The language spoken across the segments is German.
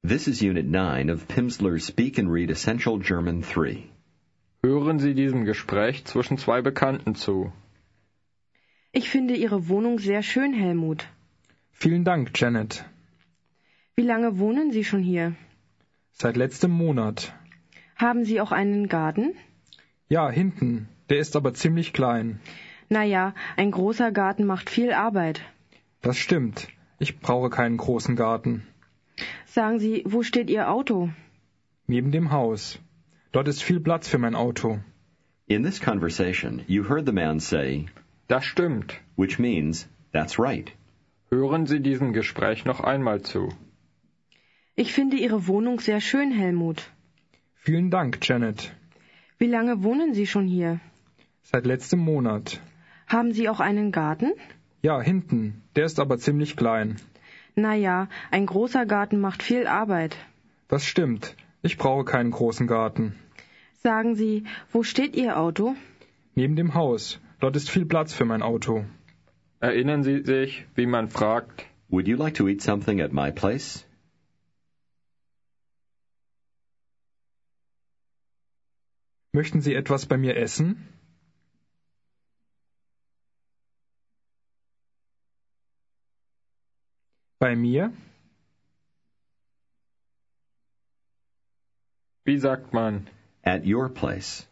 This is Unit 9 of Pimsleur's Speak and Read Essential German 3. Hören Sie diesem Gespräch zwischen zwei Bekannten zu. Ich finde Ihre Wohnung sehr schön, Helmut. Vielen Dank, Janet. Wie lange wohnen Sie schon hier? Seit letztem Monat. Haben Sie auch einen Garten? Ja, hinten. Der ist aber ziemlich klein. Naja, ein großer Garten macht viel Arbeit. Das stimmt. Ich brauche keinen großen Garten. Sagen Sie, wo steht Ihr Auto? Neben dem Haus. Dort ist viel Platz für mein Auto. In this conversation, you heard the man say, Das stimmt. which means, that's right. Hören Sie diesem Gespräch noch einmal zu. Ich finde Ihre Wohnung sehr schön, Helmut. Vielen Dank, Janet. Wie lange wohnen Sie schon hier? Seit letztem Monat. Haben Sie auch einen Garten? Ja, hinten. Der ist aber ziemlich klein. Naja, ein großer Garten macht viel Arbeit. Das stimmt. Ich brauche keinen großen Garten. Sagen Sie, wo steht Ihr Auto? Neben dem Haus. Dort ist viel Platz für mein Auto. Erinnern Sie sich, wie man fragt, Would you like to eat something at my place? Möchten Sie etwas bei mir essen? Bei mir? wie sagt man, At your place.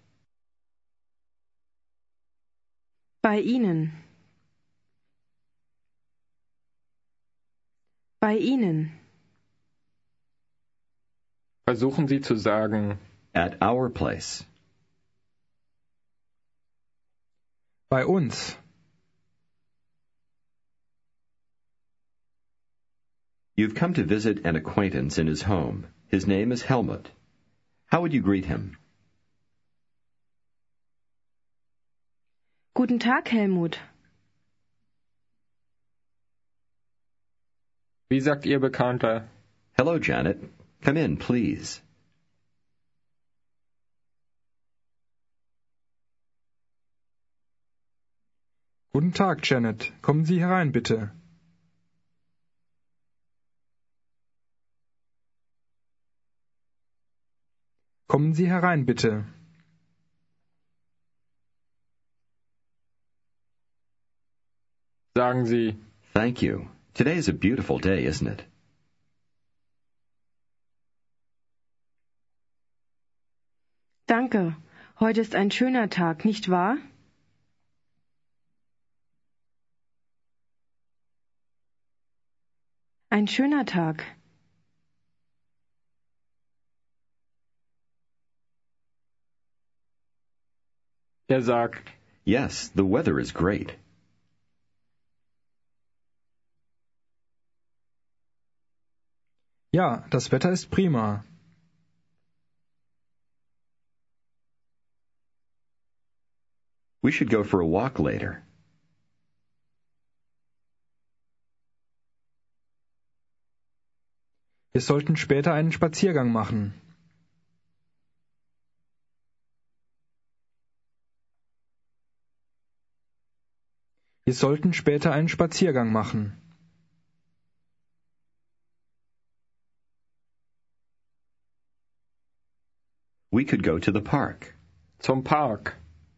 Bei Ihnen. Bei Ihnen. versuchen Sie zu sagen, At our place. Bei uns. You've come to visit an acquaintance in his home. His name is Helmut. How would you greet him? Guten Tag, Helmut. wie sagt Ihr Bekannter, Hello, Janet. Come in, please. Guten Tag, Janet. Kommen Sie herein, bitte. Kommen Sie herein, bitte. sagen Sie, Thank you. Today is a beautiful day, isn't it? Danke. Heute ist ein schöner Tag, nicht wahr? Ein schöner Tag. sagt, Yes, the weather is great. Ja, das Wetter ist prima. We should go for a walk later. Wir sollten später einen Spaziergang machen. Wir sollten später einen Spaziergang machen. We could go to the park. zum Park,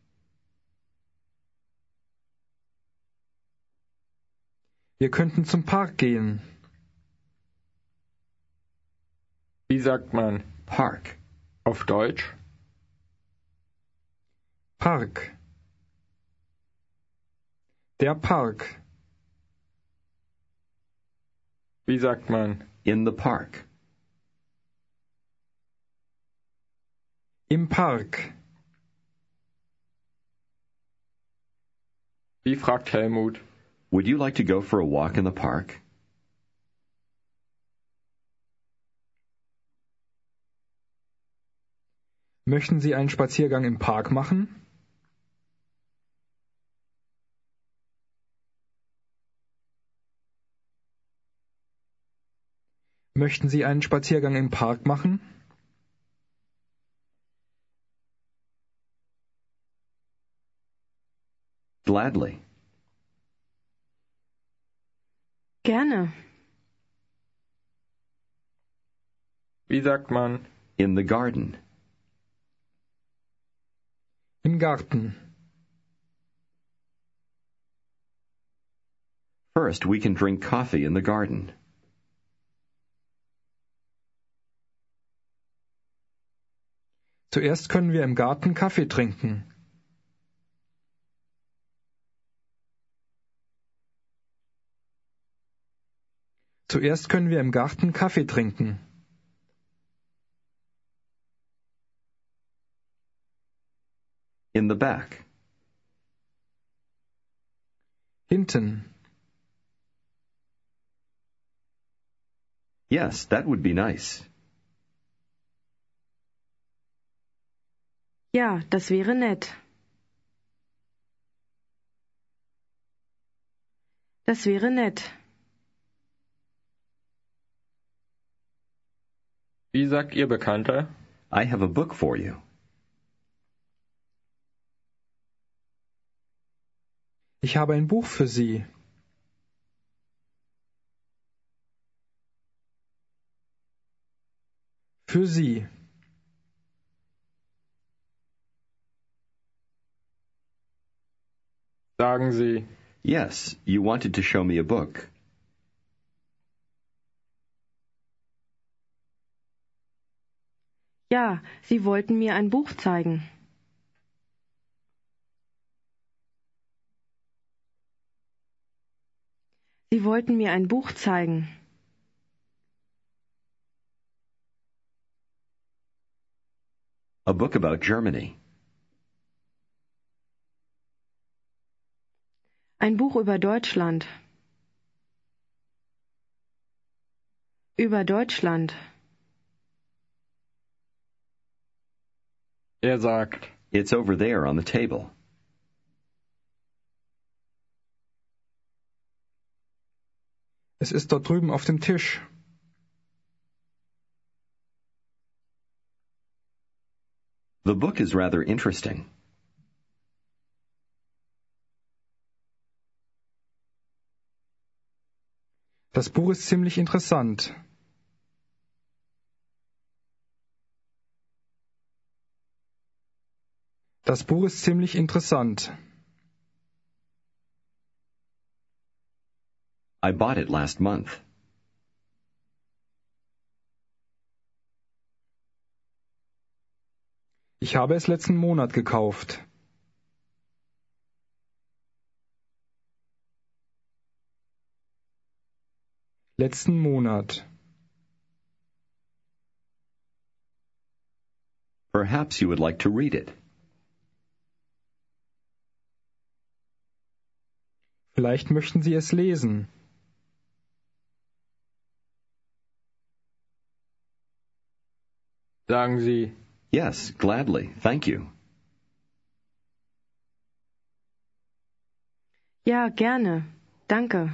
Wir könnten zum Park gehen. wie sagt man, Park. auf Deutsch, Park. Der Park. wie sagt man, In the park. Im Park. wie fragt Helmut, Would you like to go for a walk in the park? Möchten Sie einen Spaziergang im Park machen? Möchten Sie einen Spaziergang im Park machen? Gladly. Gerne. Wie sagt man? In the garden. Im Garten. First, we can drink coffee in the garden. Zuerst können wir im Garten Kaffee trinken. Zuerst können wir im Garten Kaffee trinken. In the back. Hinten. Yes, that would be nice. Ja, das wäre nett. Das wäre nett. Wie sagt Ihr Bekannter? I have a book for you. Ich habe ein Buch für Sie. Für Sie. Sagen Sie. Yes, you wanted to show me a book. Ja, Sie wollten mir ein Buch zeigen. Sie wollten mir ein Buch zeigen. A book about Germany. Ein Buch über Deutschland. Über Deutschland. Er sagt. It's over there on the table. Es ist dort drüben auf dem Tisch. The book is rather interesting. Das Buch ist ziemlich interessant. Das Buch ist ziemlich interessant. I bought it last month. Ich habe es letzten Monat gekauft. Letzten Monat. Perhaps you would like to read it. Vielleicht möchten Sie es lesen. Sagen Sie. Yes, gladly. Thank you. Ja, gerne. Danke.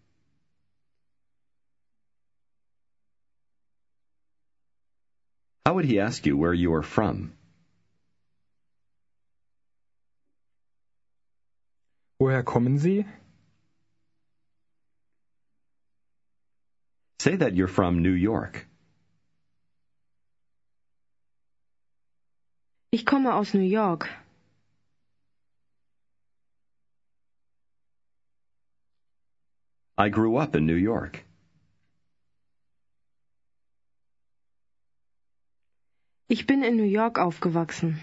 How would he ask you where you are from? Woher kommen Sie? Say that you're from New York. Ich komme aus New York. I grew up in New York. Ich bin in New York aufgewachsen.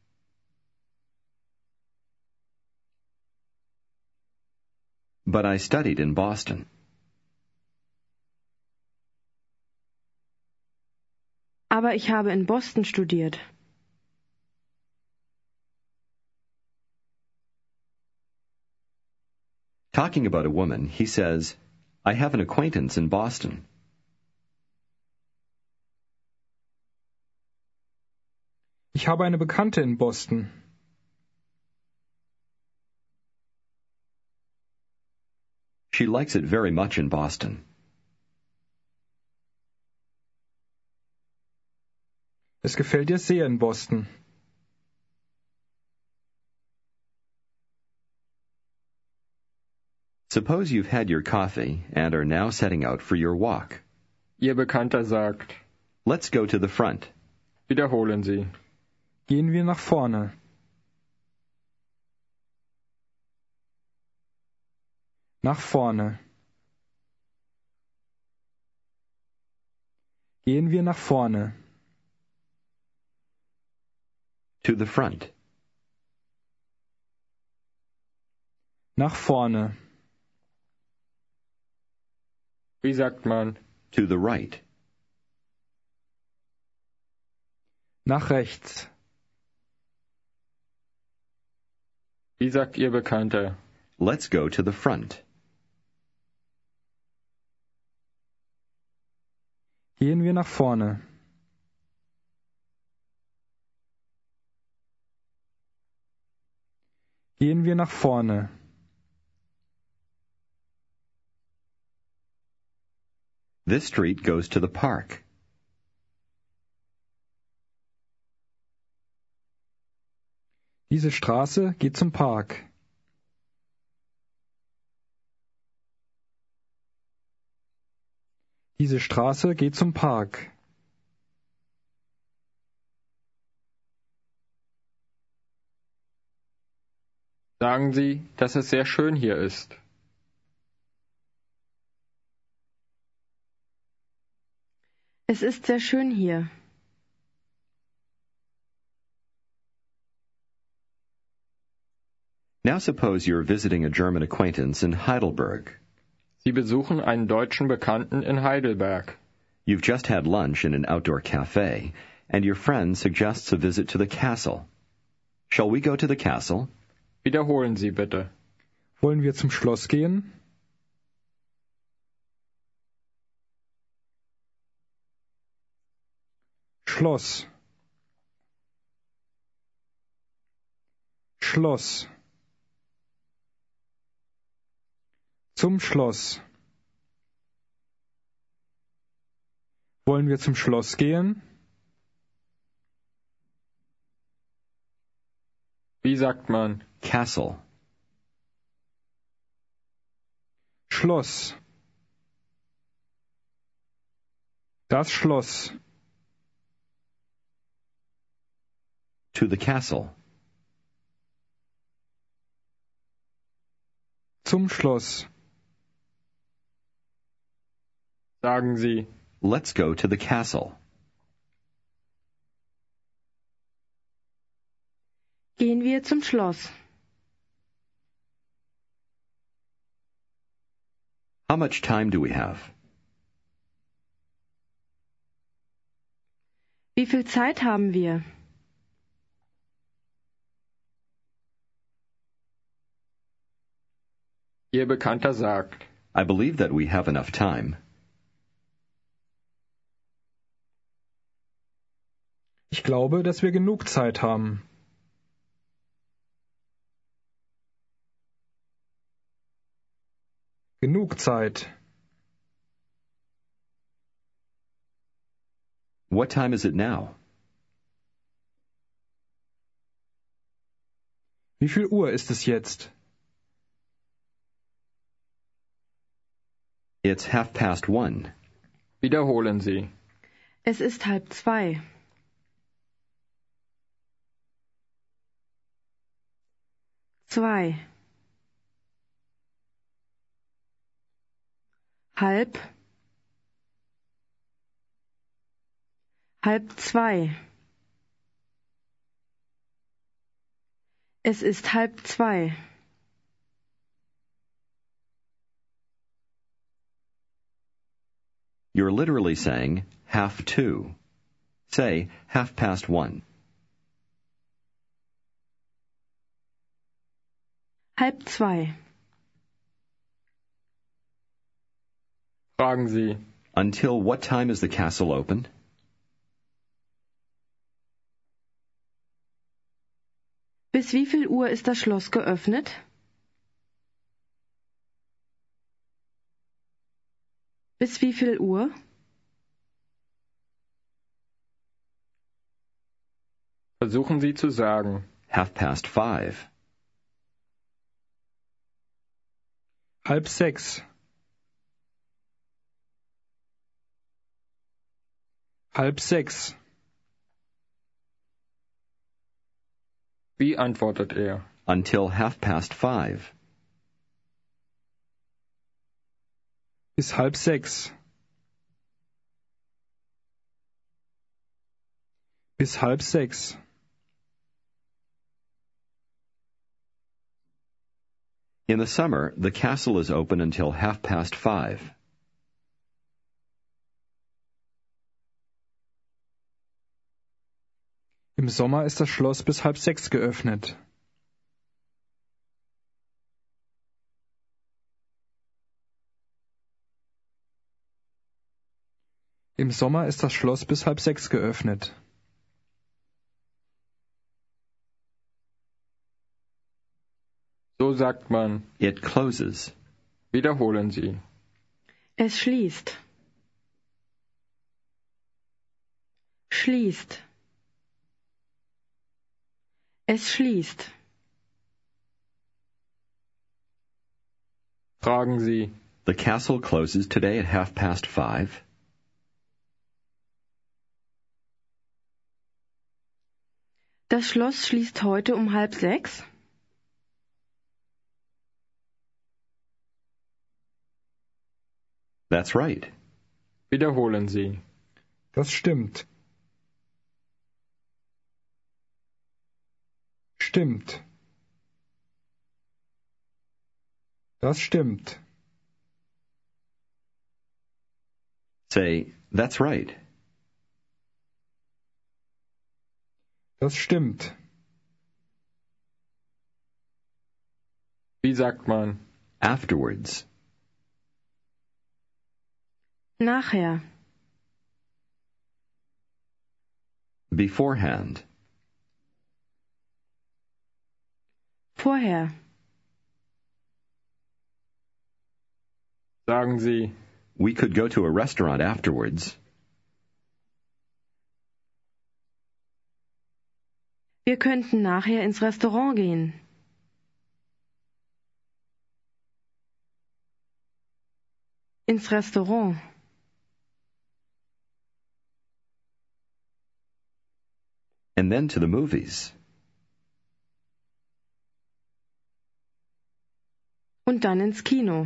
But I studied in Boston. Aber ich habe in Boston studiert. Talking about a woman, he says, I have an acquaintance in Boston. Ich habe eine Bekannte in Boston. She likes it very much in Boston. Es gefällt ihr sehr in Boston. Suppose you've had your coffee and are now setting out for your walk. Ihr Bekannter sagt. Let's go to the front. Wiederholen Sie. Gehen wir nach vorne. Nach vorne. Gehen wir nach vorne. To the front. Nach vorne. Wie sagt man? To the right. Nach rechts. Wie sagt Ihr Bekannter? Let's go to the front. Gehen wir nach vorne. Gehen wir nach vorne. This street goes to the park. Diese Straße geht zum Park. Diese Straße geht zum Park. Sagen Sie, dass es sehr schön hier ist. Es ist sehr schön hier. Now suppose you're visiting a German acquaintance in Heidelberg. Sie besuchen einen deutschen Bekannten in Heidelberg. You've just had lunch in an outdoor cafe, and your friend suggests a visit to the castle. Shall we go to the castle? Wiederholen Sie bitte. Wollen wir zum Schloss gehen? Schloss. Schloss. Zum Schloss. Wollen wir zum Schloss gehen? Wie sagt man? Castle. Schloss. Das Schloss. To the castle. Zum Schloss. Sagen Sie. Let's go to the castle. Gehen wir zum Schloss. How much time do we have? Wie viel Zeit haben wir? Ihr Bekannter sagt. I believe that we have enough time. Ich glaube, dass wir genug Zeit haben. Genug Zeit. What time is it now? Wie viel Uhr ist es jetzt? It's 1:30. Wiederholen Sie. Es ist 1:30. Zwei. Halb. 1:30. Es ist 1:30. You're literally saying 1:30. Say 1:30. 1:30. Fragen Sie. Until what time is the castle open? Bis wie viel Uhr ist das Schloss geöffnet? Bis wie viel Uhr? Versuchen Sie zu sagen. 5:30. 5:30. 5:30. Wie antwortet er? Until 5:30. Bis 5:30. Bis 5:30. In the summer, the castle is open until 5:30. Im Sommer ist das Schloss bis 5:30 geöffnet. Im Sommer ist das Schloss bis 5:30 geöffnet. So sagt man. It closes. Wiederholen Sie. Es schließt. Schließt. Es schließt. Fragen Sie. The castle closes today at 5:30. Das Schloss schließt heute um 5:30. That's right. Wiederholen Sie. Das stimmt. Stimmt. Das stimmt. Say, that's right. Das stimmt. Wie sagt man? Afterwards. Nachher. Beforehand. Vorher. Sagen Sie. We could go to a restaurant afterwards. Wir könnten nachher ins Restaurant gehen. Ins Restaurant. And then to the movies. Und dann ins Kino.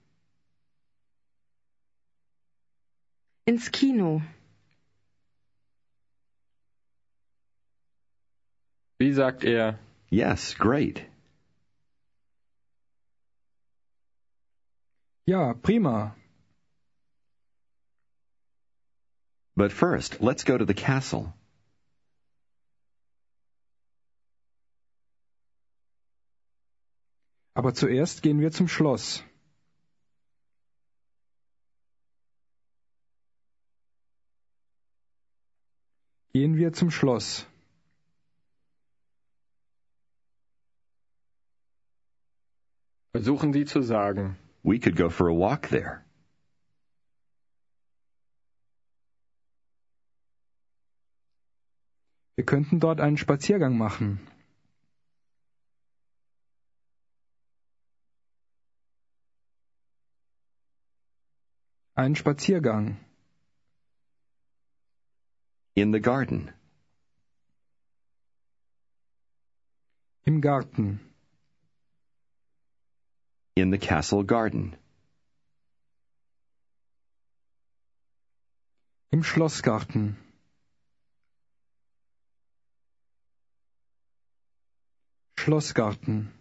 Ins Kino. Wie sagt er? Yes, great. Ja, prima. But first, let's go to the castle. Aber zuerst gehen wir zum Schloss. Gehen wir zum Schloss. Versuchen Sie zu sagen. We could go for a walk there. Wir könnten dort einen Spaziergang machen. Einen Spaziergang. In the garden. Im Garten. In the castle garden. Im Schlossgarten. Schlossgarten.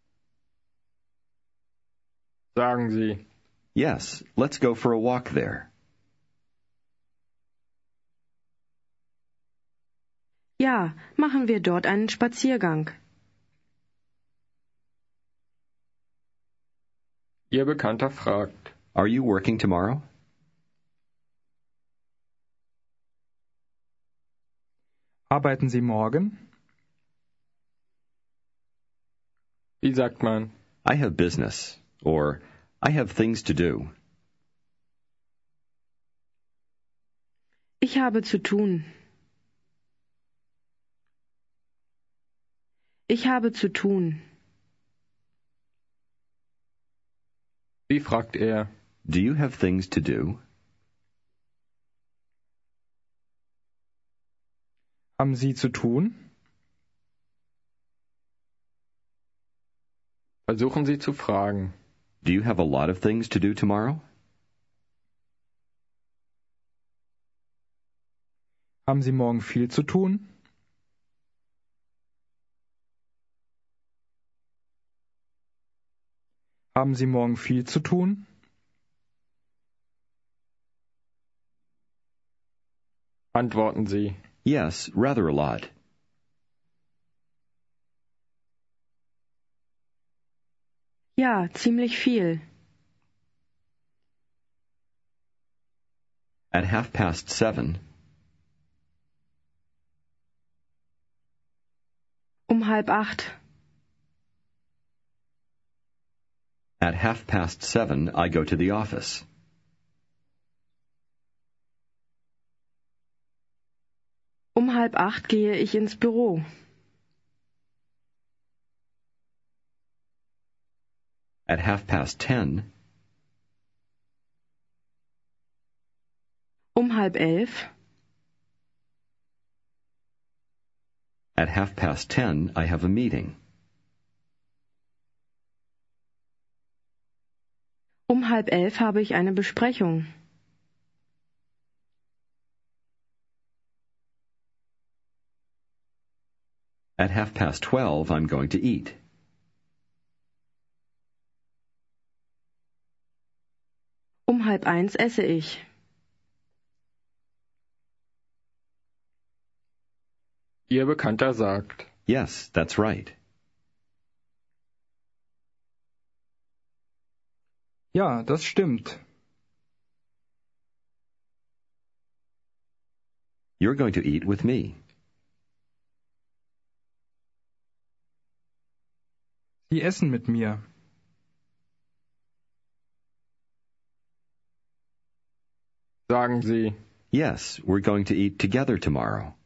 Sagen Sie. Yes, let's go for a walk there. Ja, machen wir dort einen Spaziergang. Ihr Bekannter fragt. Are you working tomorrow? Arbeiten Sie morgen? Wie sagt man? I have business. Or, I have things to do. Ich habe zu tun. Ich habe zu tun. Wie fragt er? Do you have things to do? Haben Sie zu tun? Versuchen Sie zu fragen. Do you have a lot of things to do tomorrow? Haben Sie morgen viel zu tun? Haben Sie morgen viel zu tun? Antworten Sie. Yes, rather a lot. Ja, ziemlich viel. At 7:30. Um 7:30. At 7:30, I go to the office. Um 7:30 gehe ich ins Büro. At 10:30. Um 10:30. At 10:30, I have a meeting. Um 10:30 habe ich eine Besprechung. At 12:30, I'm going to eat. Um 12:30 esse ich. Ihr Bekannter sagt. Yes, that's right. Ja, das stimmt. You're going to eat with me. Sie essen mit mir. Sagen Sie. Yes, we're going to eat together tomorrow.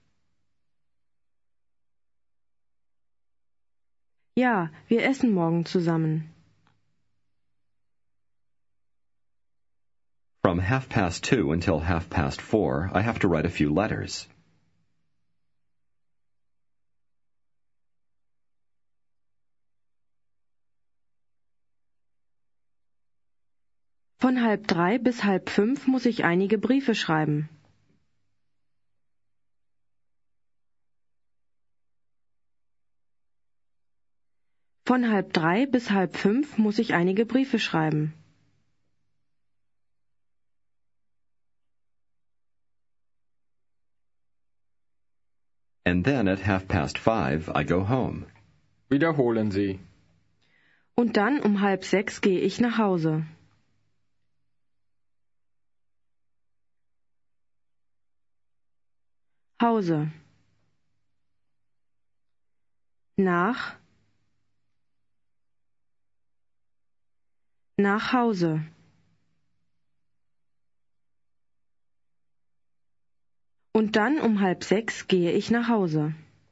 Ja, wir essen morgen zusammen. From 2:30 until 4:30, I have to write a few letters. Von 2:30 bis 4:30 muss ich einige Briefe schreiben. Von 2:30 bis 4:30 muss ich einige Briefe schreiben. And then at 5:30, I go home. Wiederholen Sie. Und dann um 5:30 gehe ich nach Hause. Hause. Nach Hause. Und dann um 5:30 gehe ich nach Hause.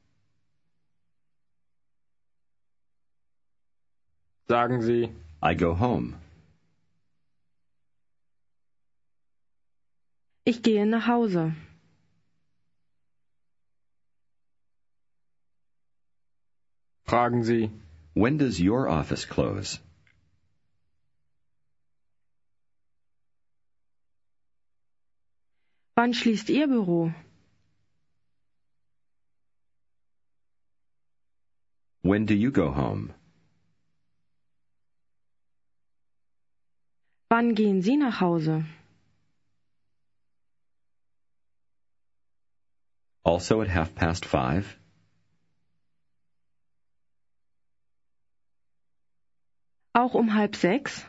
Sagen Sie. I go home. Ich gehe nach Hause. Fragen Sie. When does your office close? Wann schließt Ihr Büro? When do you go home? Wann gehen Sie nach Hause? Also at 5:30? Auch um 5:30?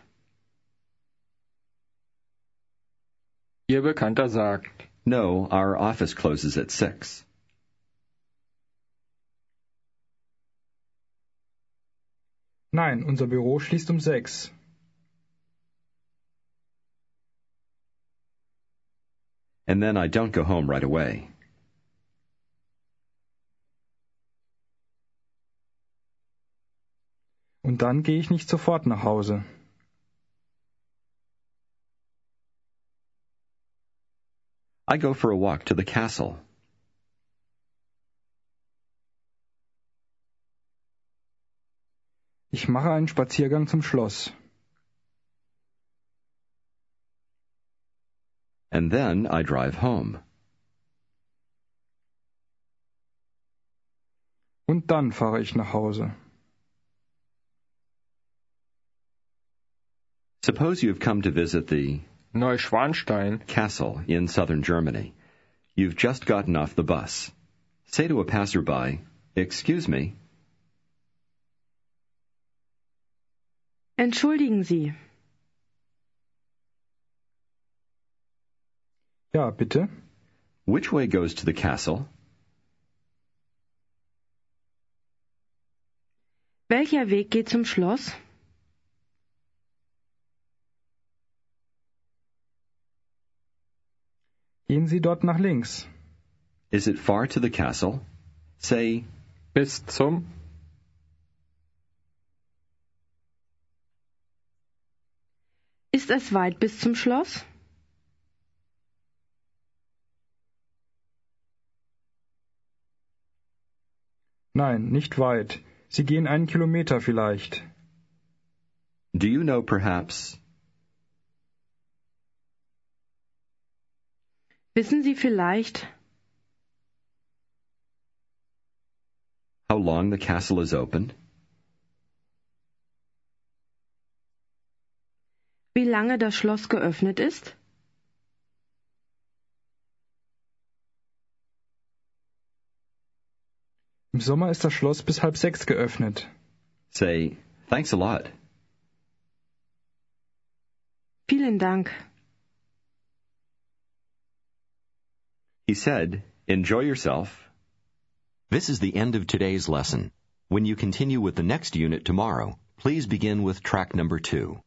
Ihr Bekannter sagt. No, our office closes at 6. Nein, unser Büro schließt um 6. And then I don't go home right away. Und dann gehe ich nicht sofort nach Hause. I go for a walk to the castle. Ich mache einen Spaziergang zum Schloss. And then I drive home. Und dann fahre ich nach Hause. Suppose you have come to visit the Neuschwanstein. castle in southern Germany. You've just gotten off the bus. Say to a passerby, "Excuse me." Entschuldigen Sie. Ja, bitte. Which way goes to the castle? Welcher Weg geht zum Schloss? Gehen Sie dort nach links. Is it far to the castle? Say, Bis zum. Ist es weit bis zum Schloss? Nein, nicht weit. Sie gehen 1 Kilometer vielleicht. do you know perhaps? Wissen Sie vielleicht, How long the castle is open? wie lange das Schloss geöffnet ist? Im Sommer ist das Schloss bis 5:30 geöffnet. Say, thanks a lot. Vielen Dank. He said, enjoy yourself. This is the end of today's lesson. When you continue with the next unit tomorrow, please begin with track number 2.